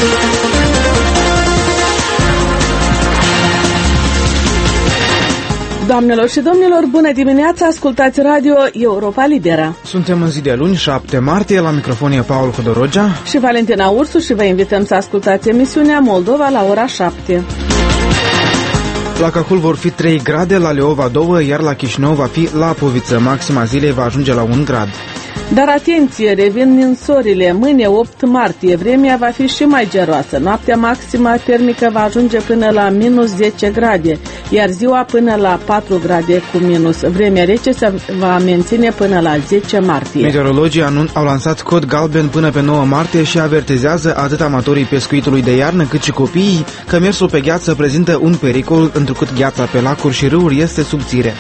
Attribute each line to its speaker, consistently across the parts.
Speaker 1: Doamnelor și domnilor, bună dimineața, ascultați Radio Europa Liberă.
Speaker 2: Suntem în zi de luni, 7 martie, la microfon e Paul Hodorogea
Speaker 1: și Valentina Ursu și vă invităm să ascultați emisiunea Moldova la ora 7.
Speaker 2: La Cahul vor fi 3 grade, la Leova 2, iar la Chișinău va fi la Poviță. Maxima zilei va ajunge la 1 grad.
Speaker 1: Dar atenție, revin ninsorile. Mâine, 8 martie, vremea va fi și mai geroasă. Noaptea maximă termică va ajunge până la minus 10 grade, iar ziua până la 4 grade cu minus. Vremea rece se va menține până la 10 martie.
Speaker 2: Meteorologii au lansat cod galben până pe 9 martie și avertizează atât amatorii pescuitului de iarnă cât și copiii că mersul pe gheață prezintă un pericol, întrucât gheața pe lacuri și râuri este subțire.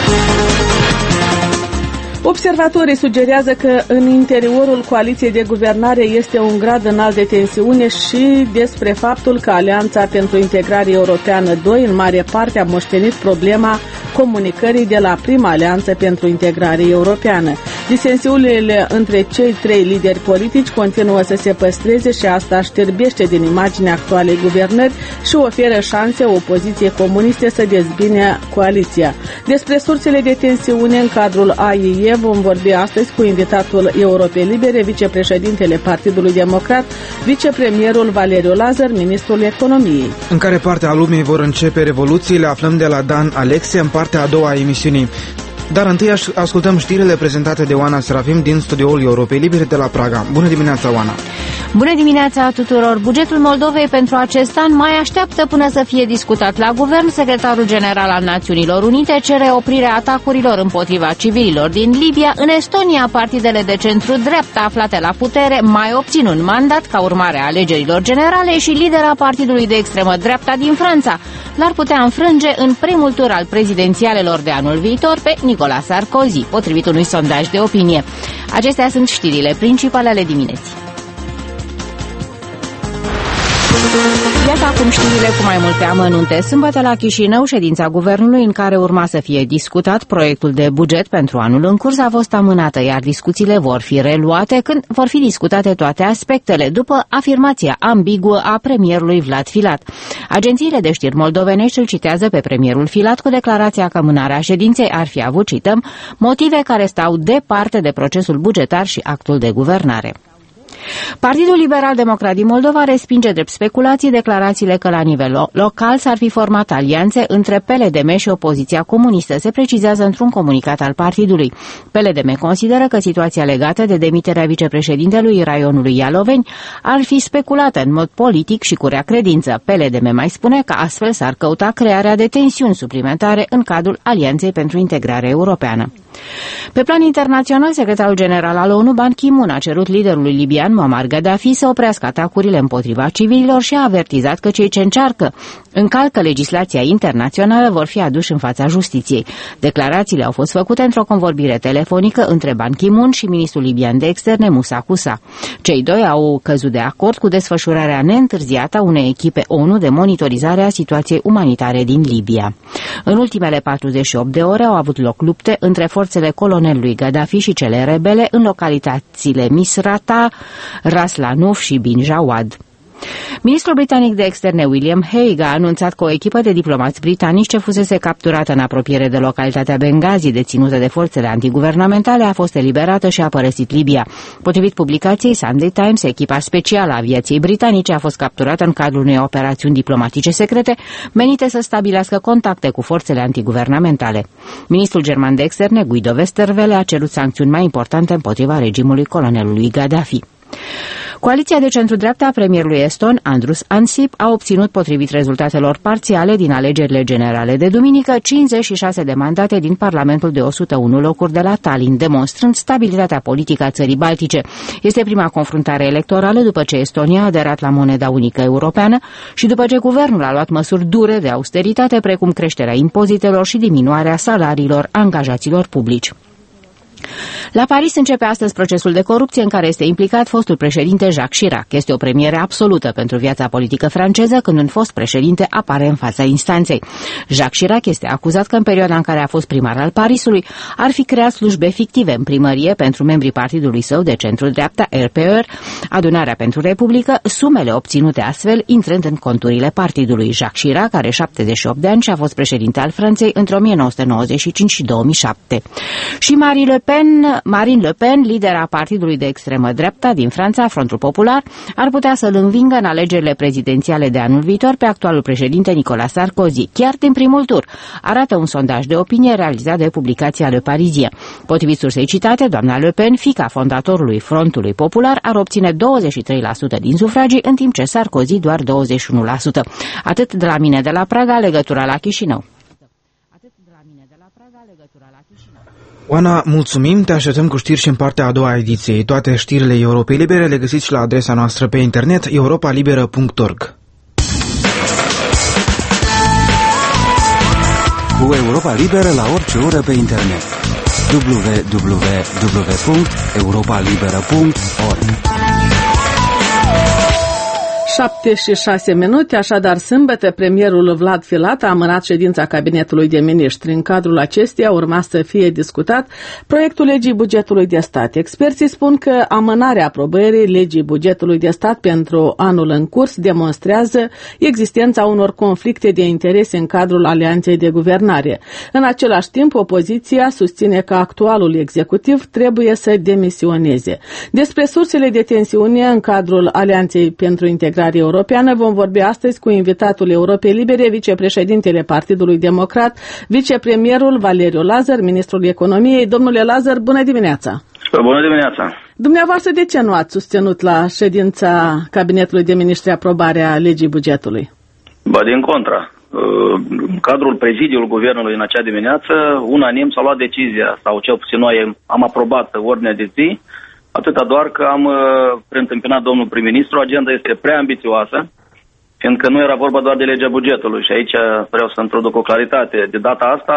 Speaker 1: Observatorii sugerează că în interiorul coaliției de guvernare este un grad înalt de tensiune și despre faptul că Alianța pentru Integrare Europeană 2 în mare parte a moștenit problema comunicării de la prima Alianță pentru Integrare Europeană. Disensiunile între cei 3 lideri politici continuă să se păstreze și asta șterbește din imaginea actualei guvernări și oferă șanse opoziției comuniste să dezbine coaliția. Despre sursele de tensiune în cadrul AIE vom vorbi astăzi cu invitatul Europei Libere, vicepreședintele Partidului Democrat, vicepremierul Valeriu Lazar, ministrul economiei.
Speaker 2: În care parte a lumii vor începe revoluțiile, aflăm de la Dan Alexe în partea a doua a emisiunii. Dar întâi ascultăm știrile prezentate de Oana Serafim din studioul Europei Libere de la Praga. Bună dimineața, Oana!
Speaker 3: Bună dimineața tuturor! Bugetul Moldovei pentru acest an mai așteaptă până să fie discutat la guvern. Secretarul general al Națiunilor Unite cere oprirea atacurilor împotriva civililor din Libia. În Estonia, partidele de centru-dreapta aflate la putere mai obțin un mandat ca urmare a alegerilor generale și lidera partidului de extremă dreapta din Franța l-ar putea înfrânge în primul tur al prezidențialelor de anul viitor pe Nicolas Sarkozy, potrivit unui sondaj de opinie. Acestea sunt știrile principale ale dimineții. Iată acum știrile cu mai multe amănunte. Sâmbătă la Chișinău, ședința guvernului în care urma să fie discutat proiectul de buget pentru anul în curs a fost amânată, iar discuțiile vor fi reluate când vor fi discutate toate aspectele, după afirmația ambiguă a premierului Vlad Filat. Agențiile de știri moldovenești îl citează pe premierul Filat cu declarația că amânarea ședinței ar fi avut, cităm, motive care stau departe de procesul bugetar și actul de guvernare. Partidul Liberal Democrat din Moldova respinge drept speculații declarațiile că la nivel local s-ar fi format alianțe între PLDM și opoziția comunistă, se precizează într-un comunicat al partidului. PLDM consideră că situația legată de demiterea vicepreședintelui raionului Ialoveni ar fi speculată în mod politic și cu rea credință. PLDM mai spune că astfel s-ar căuta crearea de tensiuni suplimentare în cadrul Alianței pentru Integrare Europeană. Pe plan internațional, secretarul general al ONU, Ban Ki-moon, a cerut liderului libian Muammar Gaddafi să oprească atacurile împotriva civililor și a avertizat că cei ce încalcă legislația internațională vor fi aduși în fața justiției. Declarațiile au fost făcute într-o convorbire telefonică între Ban Ki-moon și ministrul libian de externe Moussa Koussa. Cei doi au căzut de acord cu desfășurarea neîntârziată a unei echipe ONU de monitorizare a situației umanitare din Libia. În ultimele 48 de ore au avut loc lupte între forțele colonelului Gaddafi și cele rebele în localitățile Misrata, Ras Lanuf și Bin Jawad. Ministrul britanic de externe William Hague a anunțat că o echipă de diplomați britanici ce fusese capturată în apropiere de localitatea Benghazi, deținută de forțele antiguvernamentale, a fost eliberată și a părăsit Libia. Potrivit publicației Sunday Times, echipa specială a aviației britanice a fost capturată în cadrul unei operațiuni diplomatice secrete menite să stabilească contacte cu forțele antiguvernamentale. Ministrul german de externe Guido Westerwelle a cerut sancțiuni mai importante împotriva regimului colonelului Gaddafi. Coaliția de centru-dreapta a premierului eston, Andrus Ansip, a obținut, potrivit rezultatelor parțiale din alegerile generale de duminică, 56 de mandate din Parlamentul de 101 locuri de la Tallinn, demonstrând stabilitatea politică a țării baltice. Este prima confruntare electorală după ce Estonia a aderat la moneda unică europeană și după ce guvernul a luat măsuri dure de austeritate, precum creșterea impozitelor și diminuarea salariilor angajaților publici. La Paris începe astăzi procesul de corupție în care este implicat fostul președinte Jacques Chirac. Este o premieră absolută pentru viața politică franceză când un fost președinte apare în fața instanței. Jacques Chirac este acuzat că în perioada în care a fost primar al Parisului ar fi creat slujbe fictive în primărie pentru membrii partidului său de centru-dreapta RPR, Adunarea pentru Republică, sumele obținute astfel intrând în conturile partidului. Jacques Chirac are 78 de ani și a fost președinte al Franței între 1995 și 2007. Și Marine Le Pen, lidera partidului de extremă dreapta din Franța, Frontul Popular, ar putea să-l învingă în alegerile prezidențiale de anul viitor pe actualul președinte Nicolas Sarkozy, chiar din primul tur, arată un sondaj de opinie realizat de publicația Le Parisien. Potrivit sursei citate, doamna Le Pen, fiica fondatorului Frontului Popular, ar obține 23% din sufragii, în timp ce Sarkozy doar 21%. Atât de la mine de la Praga, legătura la Chișinău.
Speaker 2: Oana, mulțumim, te așteptăm cu știri și în partea a doua a ediției. Toate știrile Europei Libere le găsiți la adresa noastră pe internet europalibera.org.
Speaker 4: Cu Europa Liberă la orice oră pe internet. www.europalibera.org.
Speaker 1: 7:06, așadar sâmbătă, premierul Vlad Filat a amânat ședința Cabinetului de Miniștri. În cadrul acesteia urma să fie discutat proiectul legii bugetului de stat. Experții spun că amânarea aprobării legii bugetului de stat pentru anul în curs demonstrează existența unor conflicte de interese în cadrul alianței de guvernare. În același timp, opoziția susține că actualul executiv trebuie să demisioneze. Despre sursele de tensiune în cadrul alianței pentru integrare europeană vom vorbi astăzi cu invitatul Europei Libere, vicepreședintele Partidului Democrat, vicepremierul Valeriu Lazar, ministrul economiei. Domnule Lazar, bună dimineața!
Speaker 5: Bună dimineața!
Speaker 1: Dumneavoastră, de ce nu ați susținut la ședința Cabinetului de Miniștri aprobarea legii bugetului?
Speaker 5: Ba, din contra. În cadrul prezidiului Guvernului în acea dimineață, unanim s-a luat decizia, sau cel puțin noi am aprobat ordinea de zi, atâta doar că am preîntâmpinat domnul prim-ministru, agenda este prea ambițioasă, fiindcă nu era vorba doar de legea bugetului și aici vreau să introduc o claritate. De data asta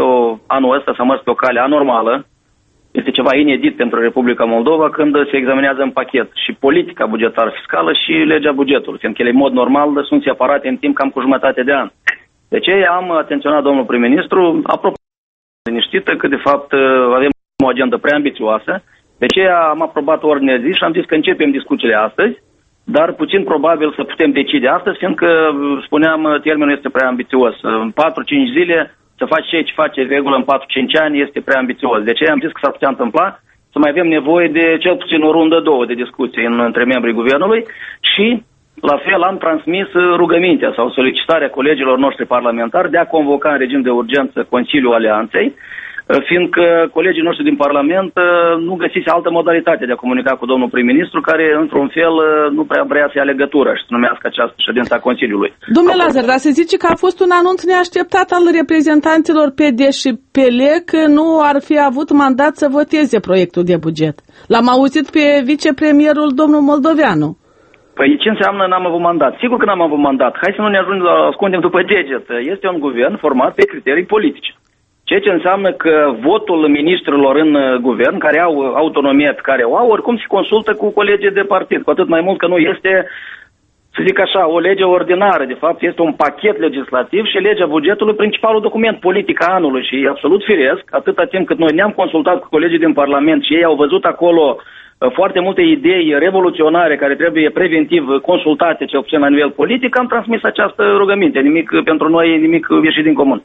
Speaker 5: anul ăsta s-a mers pe o cale anormală, este ceva inedit pentru Republica Moldova când se examinează în pachet și politica bugetară fiscală și legea bugetului, fiindcă ele în mod normal sunt separate în timp cam cu jumătate de an. De ce am atenționat domnul prim-ministru, apropo liniștită că de fapt avem o agendă prea ambițioasă. De aceea am aprobat ordinea de zi și am zis că începem discuțiile astăzi, dar puțin probabil să putem decide astăzi, fiindcă, spuneam, termenul este prea ambițios. În 4-5 zile să faci ce face regulă în 4-5 ani este prea ambițios. De aceea am zis că s-ar putea întâmpla să mai avem nevoie de cel puțin o rundă, două de discuții între membrii guvernului și, la fel, am transmis rugămintea sau solicitarea colegilor noștri parlamentari de a convoca în regim de urgență Consiliul Alianței, fiindcă colegii noștri din Parlament nu găsise altă modalitate de a comunica cu domnul prim-ministru, care, într-un fel, nu prea vrea să ia legătură și să numească această ședință a Consiliului.
Speaker 1: Domnule Lazar, dar se zice că a fost un anunț neașteptat al reprezentanților PD și PL că nu ar fi avut mandat să voteze proiectul de buget. L-am auzit pe vicepremierul domnul Moldoveanu.
Speaker 5: Păi ce înseamnă n-am avut mandat? Sigur că n-am avut mandat. Hai să nu ne ascundem după deget. Este un guvern format pe criterii politice. Ceea ce înseamnă că votul ministrilor în guvern, care au autonomie pe care o au, oricum se consultă cu colegii de partid, cu atât mai mult că nu este, să zic așa, o lege ordinară. De fapt, este un pachet legislativ și legea bugetului, principalul document politic a anului și e absolut firesc, atâta timp cât noi ne-am consultat cu colegii din Parlament și ei au văzut acolo foarte multe idei revoluționare care trebuie preventiv consultate, cel puțin la nivel politic, am transmis această rugăminte. Nimic pentru noi, nimic ieșit din comun.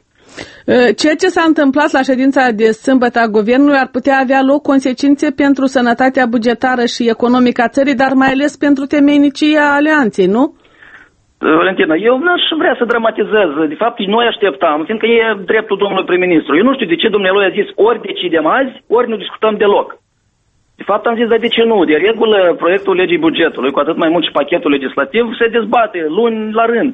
Speaker 1: Ceea ce s-a întâmplat la ședința de sâmbătă a Guvernului ar putea avea loc consecințe pentru sănătatea bugetară și economică a țării, dar mai ales pentru temeinicia alianței, nu?
Speaker 5: Valentina, eu n-aș vrea să dramatizez. De fapt, noi așteptam, fiindcă e dreptul domnului prim-ministru. Eu nu știu de ce dumnealui a zis ori decidem azi, ori nu discutăm deloc. De fapt, am zis, dar de ce nu? De regulă, proiectul legii bugetului, cu atât mai mult și pachetul legislativ, se dezbate luni la rând.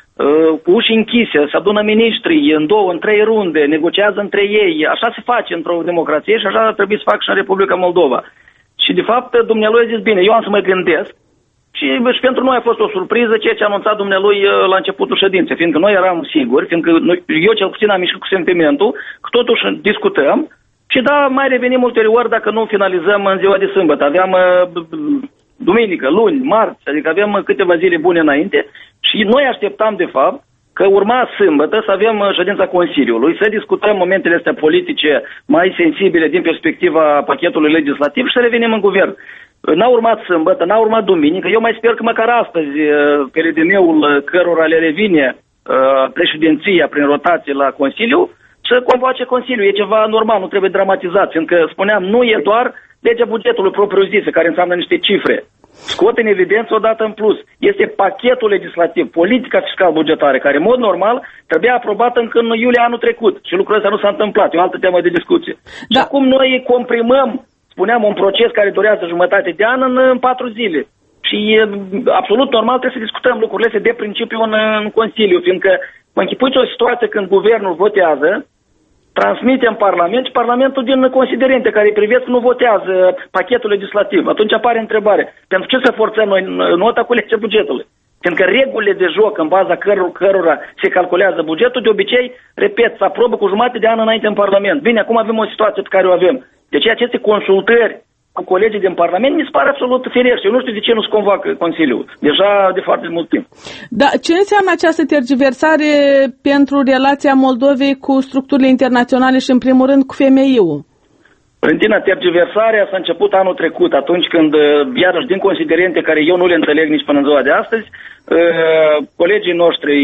Speaker 5: Cu uși închise, se adună miniștrii în 2, în 3 runde, negociază între ei. Așa se face într-o democrație și așa ar trebui să fac și în Republica Moldova. Și de fapt, dumnealui a zis, bine, eu am să mă gândesc. Și pentru noi a fost o surpriză ceea ce a anunțat dumnealui la începutul ședinței, fiindcă noi eram siguri, fiindcă eu cel puțin am ieșit cu sentimentul că totuși discutăm Și da, mai revenim ulterior dacă nu finalizăm în ziua de sâmbătă. Aveam duminică, luni, marți, adică avem câteva zile bune înainte și noi așteptam de fapt că urma sâmbătă să avem ședința Consiliului, să discutăm momentele astea politice mai sensibile din perspectiva pachetului legislativ și să revenim în guvern. N-a urmat sâmbătă, n-a urmat duminică, eu mai sper că măcar astăzi PLDM-ul cărora le revine președinția prin rotație la Consiliu, să convoace Consiliul. E ceva normal, nu trebuie dramatizat, fiindcă, spuneam, nu e doar legea bugetului propriu-zisă, care înseamnă niște cifre. Scot în evidență odată în plus. Este pachetul legislativ, politica fiscal-bugetară, care, în mod normal, trebuia aprobată încă în iulie anul trecut. Și lucrul ăsta nu s-a întâmplat, e o altă temă de discuție. Da. Și acum noi comprimăm, spuneam, un proces care durează jumătate de an în 4 zile. Și e absolut normal, trebuie să discutăm lucrurile astea de principiu în Consiliu, fiindcă mă închipuiți o situație când guvernul votează, transmite în Parlament și Parlamentul din considerente care privesc nu votează pachetul legislativ. Atunci apare întrebare. Pentru ce să forțăm noi nota cu legea bugetului? Fiindcă regulile de joc în baza cărora se calculează bugetul, de obicei, repet, se aprobă cu jumătate de an înainte în Parlament. Bine, acum avem o situație pe care o avem. Deci aceste consultări cu colegii din Parlament mi se pare absolut firește. Eu nu știu de ce nu se convoacă Consiliul. Deja de foarte mult timp.
Speaker 1: Da, ce înseamnă această tergiversare pentru relația Moldovei cu structurile internaționale și, în primul rând, cu FMI-ul?
Speaker 5: Valentina, tergiversarea s-a început anul trecut, atunci când, iarăși, din considerente care eu nu le înțeleg nici până în ziua de astăzi, colegii noștri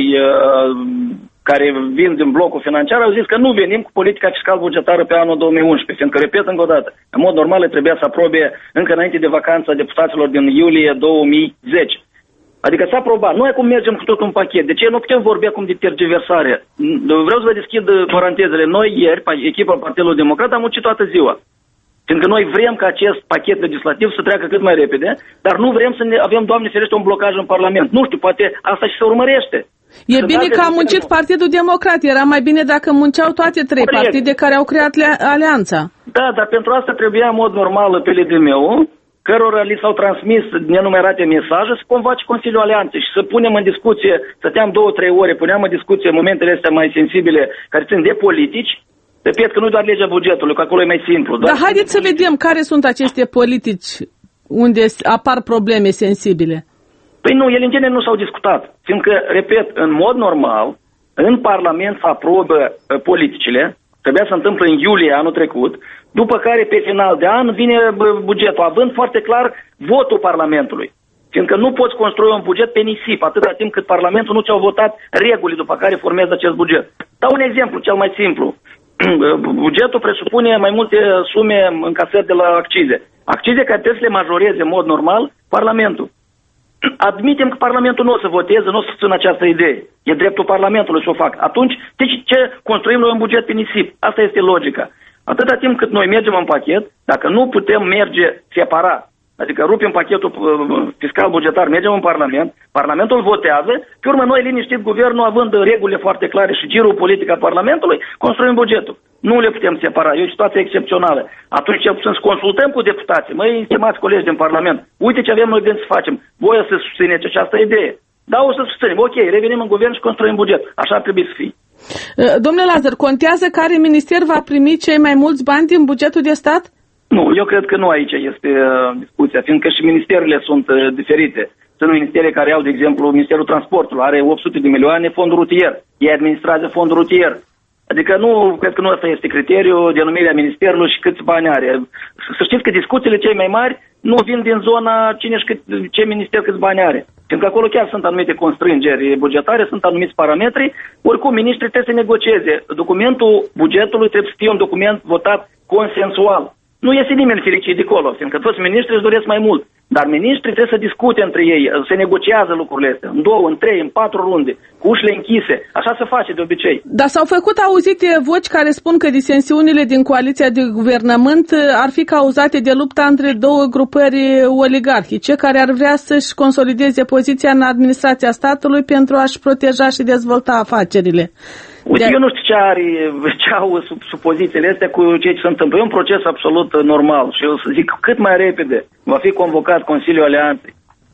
Speaker 5: care vin din blocul financiar au zis că nu venim cu politica fiscal-bugetară pe anul 2011, fiindcă, repet încă o dată, în mod normal trebuia să aprobe încă înainte de vacanța deputaților din iulie 2010. Adică s-a aprobat. Noi acum mergem cu tot un pachet. De ce nu putem vorbi acum de tergiversare? Vreau să vă deschid parantezele. Noi ieri, echipa Partidului Democrat, am muncit toată ziua. Fiindcă noi vrem ca acest pachet legislativ să treacă cât mai repede, dar nu vrem să avem, Doamne ferește, un blocaj în Parlament. Nu știu, poate asta și se urmărește.
Speaker 1: E bine că a muncit Partidul Democrat. Era mai bine dacă munceau toate trei partide care au creat alianța. Da, dar pentru asta trebuia în mod normal PLDM-ul, cărora li s-au transmis nenumerate mesaje, să convoace Consiliul Alianței și să punem în discuție, stăteam 2-3 ore, puneam în discuție momentele astea mai sensibile care țin de politici. Repet că nu doar legea bugetului, că acolo e mai simplu. Dar haideți să vedem care sunt aceste politici unde apar probleme sensibile.
Speaker 5: Păi nu, ele în genere nu s-au discutat. Fiindcă, repet, în mod normal, în Parlament se aprobă politicile, trebuia să întâmplă în iulie anul trecut, după care pe final de an vine bugetul, având foarte clar votul Parlamentului. Fiindcă nu poți construi un buget pe nisip, atâta timp cât Parlamentul nu ți-au votat reguli după care formează acest buget. Dau un exemplu cel mai simplu. Bugetul presupune mai multe sume încasări de la accize. Accize care trebuie să le majoreze în mod normal Parlamentul. Admitem că Parlamentul nu o să voteze, nu o să susțină această idee. E dreptul Parlamentului să o facă. Atunci, de ce construim noi un buget pe nisip? Asta este logica. Atâta timp cât noi mergem în pachet, dacă nu putem merge separat, adică rupem pachetul fiscal-bugetar, mergem în Parlament, Parlamentul votează, pe urmă noi, liniștit, guvernul, având regulile foarte clare și girul politic al Parlamentului, construim bugetul. Nu le putem separa, e o situație excepțională. Atunci să consultăm cu deputații, măi, stimați colegi din Parlament, uite ce avem noi gând să facem, voi o să susțineți această idee. Da, o să susținem, ok, revenim în guvern și construim buget, așa ar trebui să fie.
Speaker 1: Domnule Lazar, contează care minister va primi cei mai mulți bani din bugetul de stat?
Speaker 5: Nu, eu cred că nu aici este discuția, fiindcă și ministerele sunt diferite. Sunt ministere care au, de exemplu, Ministerul Transportului, are 800 de milioane fond rutier, ei administrează fond rutier. Adică nu, cred că nu ăsta este criteriul de numirea ministerului și câți bani are. Să știți că discuțiile cei mai mari nu vin din zona ce minister câți bani are. Fiindcă acolo chiar sunt anumite constrângeri bugetare, sunt anumiți parametri, oricum ministrii trebuie să negocieze. Documentul bugetului trebuie să fie un document votat consensual. Nu iese nimeni fericit de acolo, fiindcă toți miniștrii își doresc mai mult. Dar miniștrii trebuie să discute între ei, se negociază lucrurile astea, în 2, în 3, în 4 runde, cu ușile închise. Așa se face de obicei.
Speaker 1: Dar s-au făcut auzite voci care spun că disensiunile din coaliția de guvernământ ar fi cauzate de lupta între două grupări oligarhice care ar vrea să-și consolideze poziția în administrația statului pentru a-și proteja și dezvolta afacerile.
Speaker 5: Uite, eu nu știu ce au supozițiile astea cu ceea ce se întâmplă. E un proces absolut normal și eu să zic cât mai repede va fi convocat Consiliul Alianței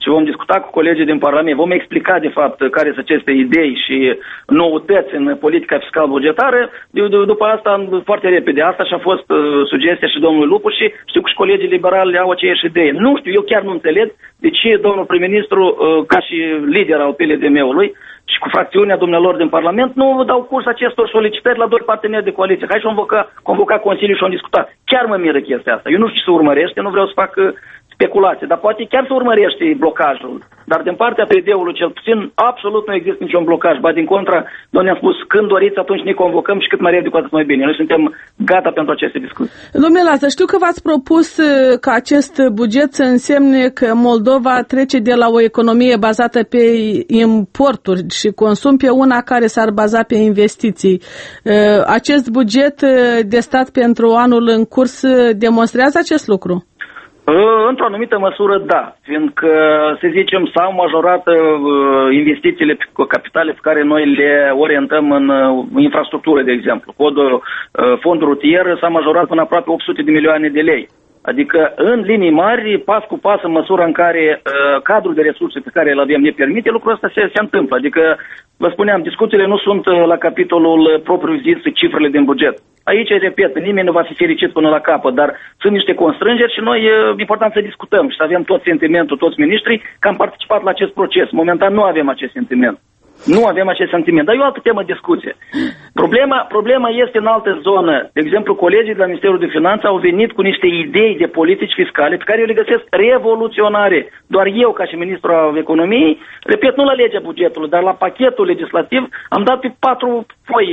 Speaker 5: și vom discuta cu colegii din Parlament, vom explica de fapt care sunt aceste idei și noutăți în politica fiscal-bugetară. După asta, foarte repede, asta și-a fost sugestia și domnului Lupu și știu că și colegii liberali au aceeași idee. Nu știu, eu chiar nu înțeleg de ce domnul prim-ministru, ca și lider al PLDM-ului și cu fracțiunea dumnealor din Parlament, nu dau curs acestor solicitări la doi parteneri de coaliție. Hai și convoca Consiliul și am discutat. Chiar mă miră chestia asta. Eu nu știu ce se urmărește, nu vreau să fac speculație, dar poate chiar se urmărește blocajul. Dar din partea PD-ului, cel puțin, absolut nu există niciun blocaj. Ba din contra, noi ne-am spus, când doriți, atunci ne convocăm și cât mai repede, cu atât mai bine. Noi suntem gata pentru aceste discuții.
Speaker 1: Domnule Lazar, știu că v-ați propus ca acest buget să însemne că Moldova trece de la o economie bazată pe importuri și consum pe una care s-ar baza pe investiții. Acest buget de stat pentru anul în curs demonstrează acest lucru?
Speaker 5: Într-o anumită măsură, da, fiindcă, să zicem, s-au majorat investițiile capitale pe care noi le orientăm în infrastructură, de exemplu. Fondul rutier s-a majorat până aproape 800 de milioane de lei. Adică, în linii mari, pas cu pas, în măsura în care cadrul de resurse pe care îl avem ne permite, lucrul ăsta se întâmplă. Adică, vă spuneam, discuțiile nu sunt la capitolul propriu-zis cifrele din buget. Aici, repet, nimeni nu va fi fericit până la capăt, dar sunt niște constrângeri și noi e important să discutăm și să avem tot sentimentul, toți miniștrii, că am participat la acest proces. Momentan nu avem acest sentiment. Nu avem acest sentiment, dar e o altă temă de discuție. Problema este în altă zonă. De exemplu, colegii de la Ministerul de Finanțe au venit cu niște idei de politici fiscale pe care eu le găsesc revoluționare. Doar eu, ca și ministru al economiei, repet, nu la legea bugetului, dar la pachetul legislativ, am dat pe 4 foi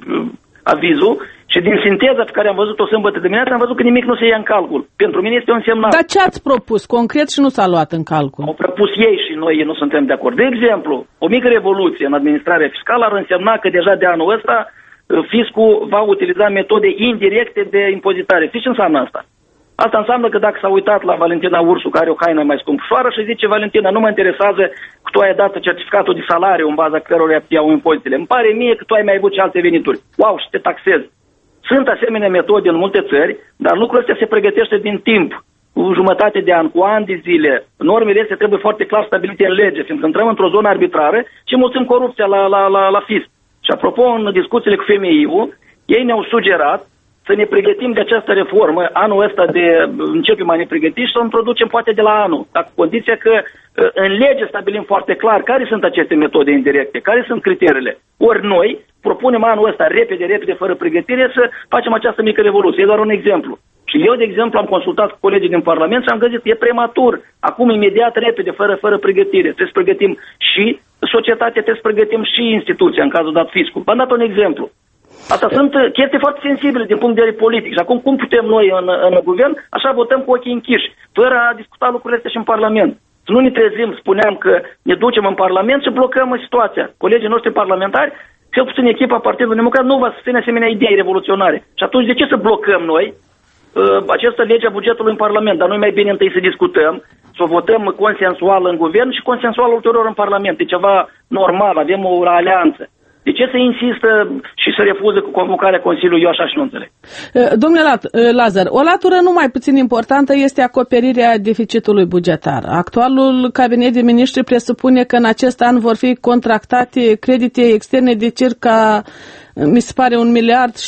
Speaker 5: avizul și din sinteza pe care am văzut-o sâmbătă dimineața am văzut că nimic nu se ia în calcul. Pentru mine este un semnal.
Speaker 1: Dar ce ați propus concret și nu s-a luat în calcul?
Speaker 5: Au propus ei și noi nu suntem de acord. De exemplu, o mică revoluție în administrarea fiscală ar însemna că deja de anul ăsta fiscul va utiliza metode indirecte de impozitare. Știți ce înseamnă asta? Asta înseamnă că dacă s-a uitat la Valentina Ursu, care are o haină mai scumpușoară, și zice, Valentina, nu mă interesează că tu ai dat certificatul de salariu în baza căruia iau impozitele. Îmi pare mie că tu ai mai avut și alte venituri. Wow, și te taxezi. Sunt asemenea metode în multe țări, dar lucrul ăsta se pregătește din timp, cu jumătate de an, cu ani de zile. Normele astea trebuie foarte clar stabilite în lege, fiindcă intrăm într-o zonă arbitrară și mulțim corupția la fisc. Și apropo, în discuțiile cu FMI-ul, ei ne-au sugerat să ne pregătim de această reformă, anul ăsta începem a ne pregăti și să o introducem poate de la anul, dar cu condiția că în lege stabilim foarte clar care sunt aceste metode indirecte, care sunt criteriile. Ori noi propunem anul ăsta repede, fără pregătire, să facem această mică revoluție. E doar un exemplu. Și eu, de exemplu, am consultat cu colegii din Parlament și am găsit că e prematur. Acum, imediat, repede, fără pregătire. Trebuie să pregătim și societatea, trebuie să pregătim și instituția, în cazul dat fiscul. V-am dat un exemplu. Asta sunt chestii foarte sensibile din punct de vedere politic. Și acum cum putem noi în guvern, așa votăm cu ochii închiși, fără a discuta lucrurile astea și în Parlament. Să nu ne trezim, spuneam că ne ducem în Parlament și blocăm situația. Colegii noștri parlamentari, cel puțin echipa Partidului Democrat, nu va susține asemenea idei revoluționare. Și atunci de ce să blocăm noi această lege a bugetului în Parlament? Dar noi mai bine întâi să discutăm, să o votăm consensual în guvern și consensual ulterior în Parlament. E ceva normal, avem o alianță. De ce se insistă și să refuză cu convocarea Consiliului? Eu așa și nu înțeleg.
Speaker 1: Domnule Lazar, o latură nu mai puțin importantă este acoperirea deficitului bugetar. Actualul cabinet de miniștri presupune că în acest an vor fi contractate credite externe de circa, mi se pare, 1,5 miliarde,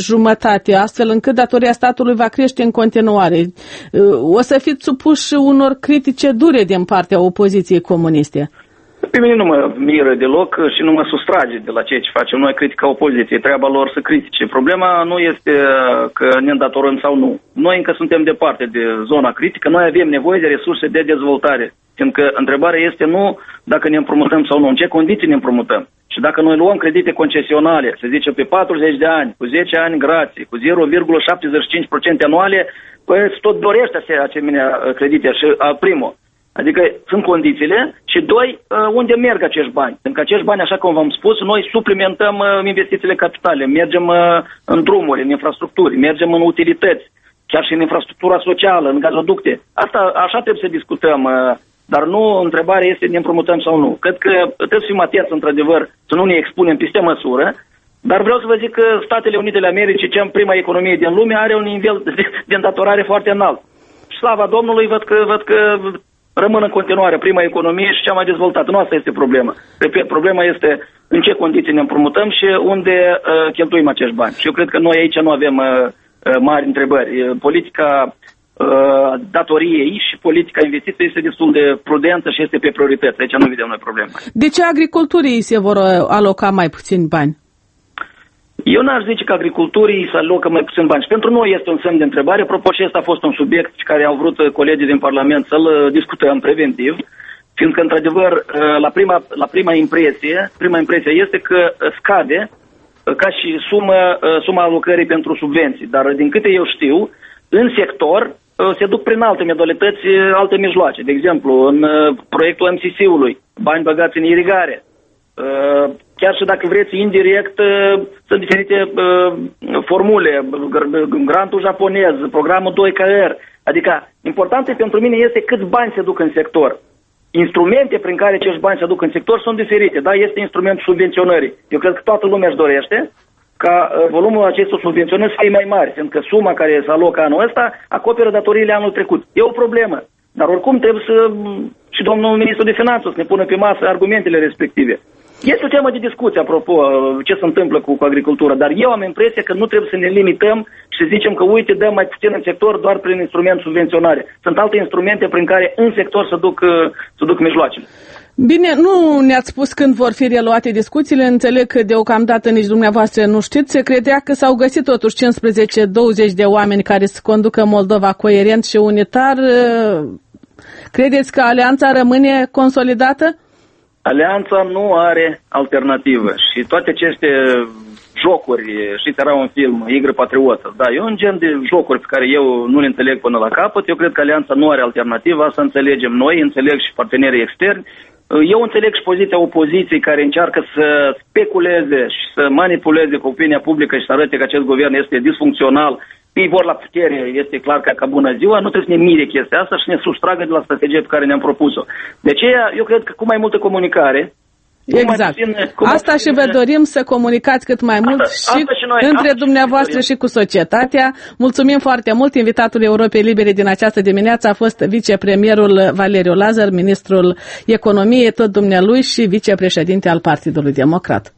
Speaker 1: astfel încât datoria statului va crește în continuare. O să fiți supuși unor critice dure din partea opoziției comuniste.
Speaker 5: Pe mine nu mă miră deloc și nu mă sustrage de la ceea ce facem noi, critica opoziției. Treaba lor să critique. Problema nu este că ne îndatorăm sau nu. Noi încă suntem departe de zona critică, noi avem nevoie de resurse de dezvoltare. Fiindcă întrebarea este nu dacă ne împrumutăm sau nu, în ce condiții ne împrumutăm. Și dacă noi luăm credite concesionale, să zicem pe 40 de ani, cu 10 ani grație, cu 0,75% anuale, păi tot dorește asemenea credite și primul. Adică sunt condițiile și doi, unde merg acești bani. Pentru că acești bani, așa cum v-am spus, noi suplimentăm investițiile capitale, mergem în drumuri, în infrastructuri, mergem în utilități, chiar și în infrastructura socială, în gazoducte. Asta așa trebuie să discutăm, dar nu întrebarea este ne împrumutăm sau nu. Cred că trebuie să fim atenți, într-adevăr, să nu ne expunem peste măsură, dar vreau să vă zic că Statele Unite ale Americii, cea prima economie din lume, are un nivel de îndatorare foarte înalt. Slava Domnului, văd că rămân în continuare prima economie și cea mai dezvoltată. Nu asta este problema. Problema este în ce condiții ne împrumutăm și unde cheltuim acești bani. Și eu cred că noi aici nu avem mari întrebări. Politica datoriei și politica investiției este destul de prudentă și este pe priorități. Aici nu vedem noi probleme.
Speaker 1: De ce agriculturii se vor aloca mai puțini bani?
Speaker 5: Eu n-aș zice că agriculturii se alocă mai puțin bani. Și pentru noi este un semn de întrebare. Apropo, și ăsta a fost un subiect pe care au vrut colegii din Parlament să-l discutăm preventiv, fiindcă, într-adevăr, la prima impresie este că scade ca și suma alocării pentru subvenții. Dar, din câte eu știu, în sector se duc prin alte modalități, alte mijloace. De exemplu, în proiectul MCC-ului, bani băgați în irigare. Chiar și dacă vreți, indirect, sunt diferite formule, grantul japonez, programul 2KR. Adică, important pentru mine este câți bani se duc în sector. Instrumente prin care acești bani se duc în sector sunt diferite. Da, este instrumentul subvenționării. Eu cred că toată lumea își dorește ca volumul acestor subvenționări să fie mai mare, pentru că suma care se alocă anul ăsta acoperă datoriile anul trecut. E o problemă. Dar oricum trebuie și domnul ministru de finanțe să ne pună pe masă argumentele respective. Este o temă de discuție, apropo, ce se întâmplă cu agricultura, dar eu am impresia că nu trebuie să ne limităm și să zicem că, uite, dăm mai puțin în sector doar prin instrument subvenționare. Sunt alte instrumente prin care în sector să duc mijloacele.
Speaker 1: Bine, nu ne-ați spus când vor fi reluate discuțiile, înțeleg că deocamdată nici dumneavoastră nu știți. Se credea că s-au găsit totuși 15-20 de oameni care să conducă Moldova coerent și unitar. Credeți că alianța rămâne consolidată?
Speaker 5: Alianța nu are alternativă și toate aceste jocuri, știți, era un film, Igre Patriotă, da, e un gen de jocuri pe care eu nu le înțeleg până la capăt. Eu cred că alianța nu are alternativă, asta înțelegem noi, înțeleg și partenerii externi. Eu înțeleg și poziția opoziției care încearcă să speculeze și să manipuleze cu opinia publică și să arate că acest guvern este disfuncțional. Ei vor la putere, este clar că ca bună ziua, nu trebuie să ne mire chestia asta și ne sustragă de la strategia pe care ne-am propus-o. De aceea, eu cred că cu mai multă comunicare...
Speaker 1: Exact. Asta și vă dorim să comunicați cât mai mult și între dumneavoastră și cu societatea. Mulțumim foarte mult. Invitatul Europei Libere din această dimineață a fost vicepremierul Valeriu Lazar, ministrul economiei, tot dumnealui, și vicepreședinte al Partidului Democrat.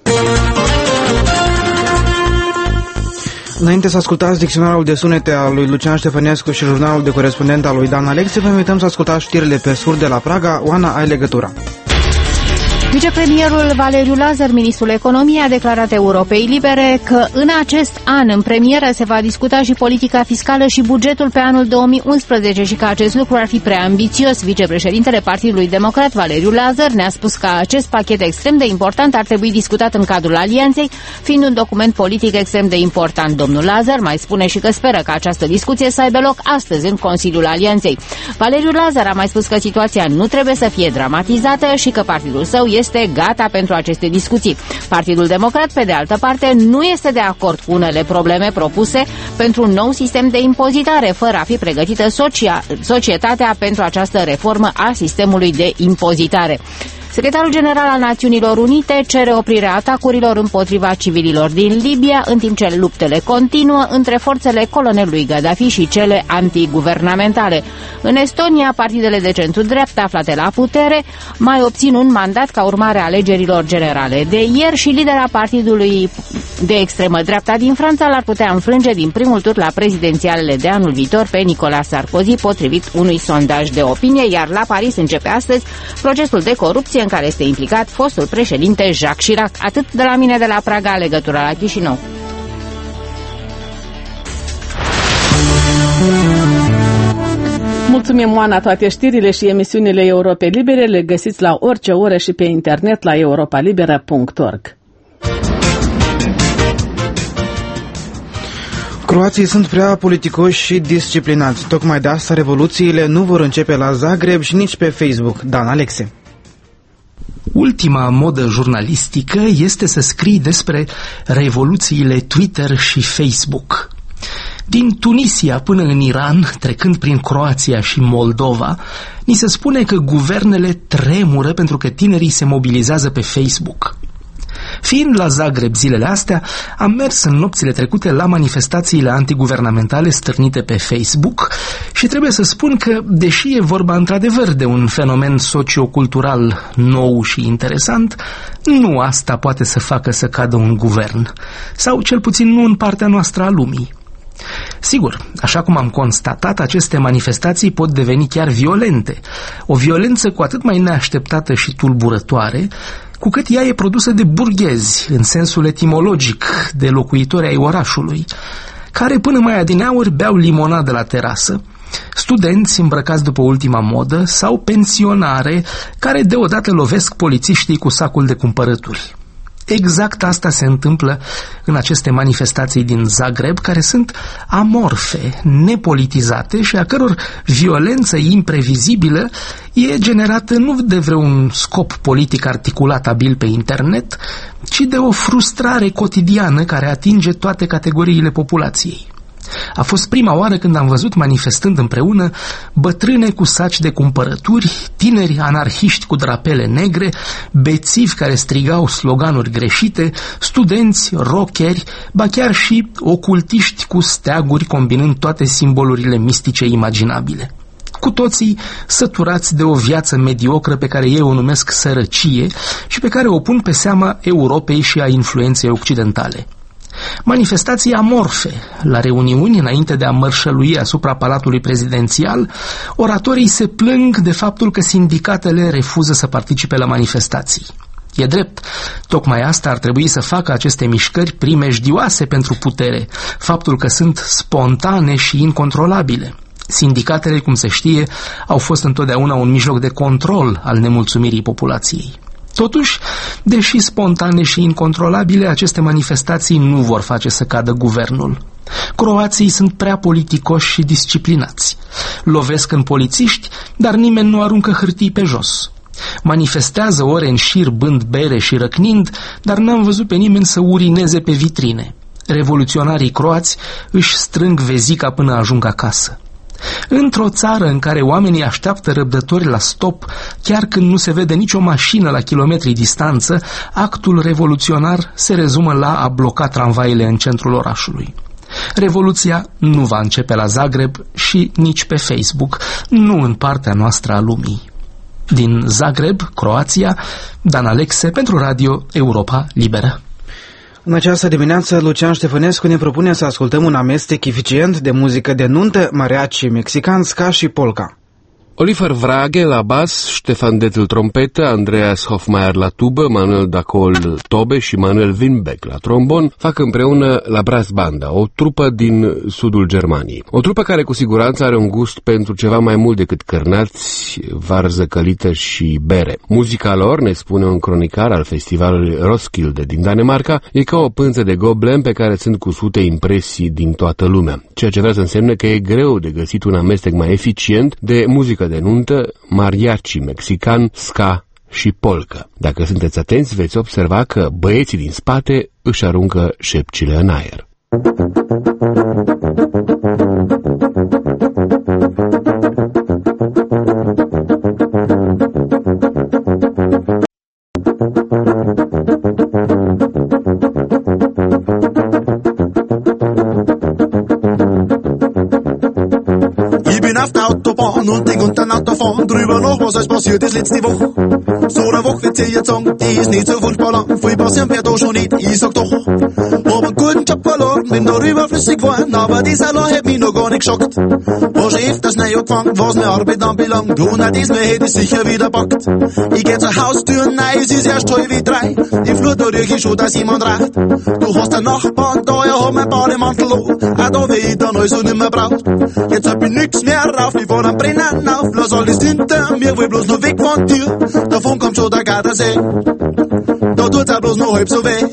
Speaker 2: Înainte să ascultați dicționarul de sunete al lui Lucian Ștefănescu și jurnalul de corespondent al lui Dan Alexe, vă invităm să ascultați știrile pe scurt de la Praga. Oana, ai legătura.
Speaker 3: Vicepremierul Valeriu Lazar, ministrul economiei, a declarat Europei Libere că în acest an, în premieră, se va discuta și politica fiscală și bugetul pe anul 2011 și că acest lucru ar fi prea ambițios. Vicepreședintele Partidului Democrat, Valeriu Lazar, ne-a spus că acest pachet extrem de important ar trebui discutat în cadrul alianței, fiind un document politic extrem de important. Domnul Lazar mai spune și că speră că această discuție să aibă loc astăzi în Consiliul Alianței. Valeriu Lazar a mai spus că situația nu trebuie să fie dramatizată și că partidul său este gata pentru aceste discuții. Partidul Democrat, pe de altă parte, nu este de acord cu unele probleme propuse pentru un nou sistem de impozitare, fără a fi pregătită societatea pentru această reformă a sistemului de impozitare. Secretarul General al Națiunilor Unite cere oprirea atacurilor împotriva civililor din Libia, în timp ce luptele continuă între forțele colonelului Gaddafi și cele antiguvernamentale. În Estonia, partidele de centru-dreapta aflate la putere mai obțin un mandat ca urmare a alegerilor generale de ieri și lidera partidului de extremă dreapta din Franța l-ar putea înfrânge din primul tur la prezidențialele de anul viitor pe Nicolas Sarkozy, potrivit unui sondaj de opinie, iar la Paris începe astăzi procesul de corupție în care este implicat fostul președinte Jacques Chirac. Atât de la mine de la Praga, legătura la Chișinău.
Speaker 1: Mulțumim, Oana. Toate știrile și emisiunile Europei Libere le găsiți la orice oră și pe internet la europalibera.org.
Speaker 2: Croații sunt prea politicoși și disciplinați. Tocmai de asta revoluțiile nu vor începe la Zagreb și nici pe Facebook. Dan Alexe.
Speaker 6: Ultima modă jurnalistică este să scrii despre revoluțiile Twitter și Facebook. Din Tunisia până în Iran, trecând prin Croația și Moldova, ni se spune că guvernele tremură pentru că tinerii se mobilizează pe Facebook. Fiind la Zagreb zilele astea, am mers în nopțile trecute la manifestațiile antiguvernamentale stârnite pe Facebook și trebuie să spun că, deși e vorba într-adevăr de un fenomen sociocultural nou și interesant, nu asta poate să facă să cadă un guvern, sau cel puțin nu în partea noastră a lumii. Sigur, așa cum am constatat, aceste manifestații pot deveni chiar violente, o violență cu atât mai neașteptată și tulburătoare, cu cât ea e produsă de burghezi, în sensul etimologic, de locuitori ai orașului, care până mai adineauri beau limonadă la terasă, studenți îmbrăcați după ultima modă sau pensionare care deodată lovesc polițiștii cu sacul de cumpărături. Exact asta se întâmplă în aceste manifestații din Zagreb, care sunt amorfe, nepolitizate și a căror violență imprevizibilă e generată nu de vreun scop politic articulat abil pe internet, ci de o frustrare cotidiană care atinge toate categoriile populației. A fost prima oară când am văzut manifestând împreună bătrâne cu saci de cumpărături, tineri anarhiști cu drapele negre, bețivi care strigau sloganuri greșite, studenți, rockeri, ba chiar și ocultiști cu steaguri combinând toate simbolurile mistice imaginabile. Cu toții săturați de o viață mediocră pe care ei o numesc sărăcie și pe care o pun pe seama Europei și a influenței occidentale. Manifestații amorfe. La reuniuni, înainte de a mărșălui asupra palatului prezidențial, oratorii se plâng de faptul că sindicatele refuză să participe la manifestații. E drept, tocmai asta ar trebui să facă aceste mișcări primejdioase pentru putere, faptul că sunt spontane și incontrolabile. Sindicatele, cum se știe, au fost întotdeauna un mijloc de control al nemulțumirii populației. Totuși, deși spontane și incontrolabile, aceste manifestații nu vor face să cadă guvernul. Croații sunt prea politicoși și disciplinați. Lovesc în polițiști, dar nimeni nu aruncă hârtii pe jos. Manifestează ore în șir bând bere și răcnind, dar n-am văzut pe nimeni să urineze pe vitrine. Revoluționarii croați își strâng vezica până ajung acasă. Într-o țară în care oamenii așteaptă răbdători la stop, chiar când nu se vede nicio mașină la kilometri distanță, actul revoluționar se rezumă la a bloca tramvaiele în centrul orașului. Revoluția nu va începe la Zagreb și nici pe Facebook, nu în partea noastră a lumii. Din Zagreb, Croația, Dan Alexe pentru Radio Europa Liberă.
Speaker 2: În această dimineață, Lucian Ștefănescu ne propune să ascultăm un amestec eficient de muzică de nuntă, mariachi mexican, ska și polka.
Speaker 7: Oliver Vrage la bas, Ștefan Detl trompetă, Andreas Hofmeier la tubă, Manuel Dacol tobe și Manuel Winbeck la trombon fac împreună la Brass Banda, o trupă din sudul Germaniei. O trupă care cu siguranță are un gust pentru ceva mai mult decât cărnați, varză călită și bere. Muzica lor, ne spune un cronicar al festivalului Roskilde din Danemarca, e ca o pânză de goblen pe care sunt cusute impresii din toată lumea, ceea ce vrea să însemne că e greu de găsit un amestec mai eficient de muzică de nuntă, mariachi mexican, ska și polka. Dacă sunteți atenți, veți observa că băieții din spate își aruncă șepcile în aer.
Speaker 8: Und denk unter Auto fahren, drüber noch, was alles passiert ist letzte Woche. So eine Woche wird sie jetzt sagen, die ist nicht so furchtbar lang, viel passieren wird da schon nicht, ich sag doch. Hab einen guten Job verloren, bin da überflüssig geworden, aber dieser Lohn hätt mich noch gar nicht geschockt. War schon öfters neu angefangen, was mir Arbeit anbelangt, und auch diesmal hätte ich sicher wieder packt. Ich geh zur Haustür, nein, es ist erst 2:30, im Flur da riech ich schon, dass jemand raucht. Du hast einen Nachbarn da, er hat mein Bademantel an, auch da weh ich dann also nimmer braucht. Jetzt hab ich nix mehr rauf, ich fahr am Brennen auf, lass alles hinter mir, will bloß noch weg von dir, davon kommt schon der Gardasee, da tut's auch bloß noch halb so weh.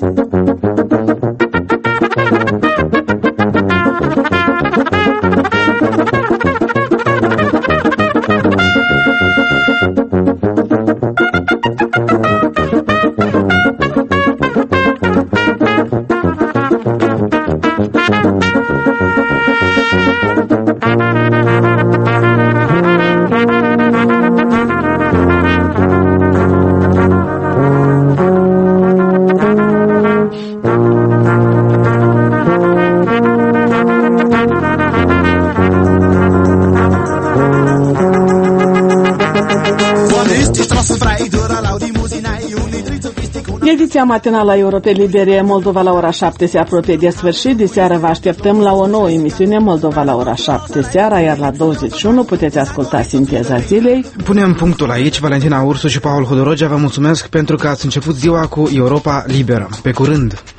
Speaker 8: ist die Straße frei, durchlau die Musinei und die dritte bis die Kunde.
Speaker 1: Ediția matinală a Europei Libere Moldova la ora 7 se apropie de sfârșit. De seară vă așteptăm la o nouă emisiune Moldova la ora 7 seara, iar la 21 puteți asculta Sinteza Zilei.
Speaker 2: Punem punctul aici. Valentina Ursu și Paul Hodorogea vă mulțumesc pentru că ați început ziua cu Europa Liberă. Pe curând!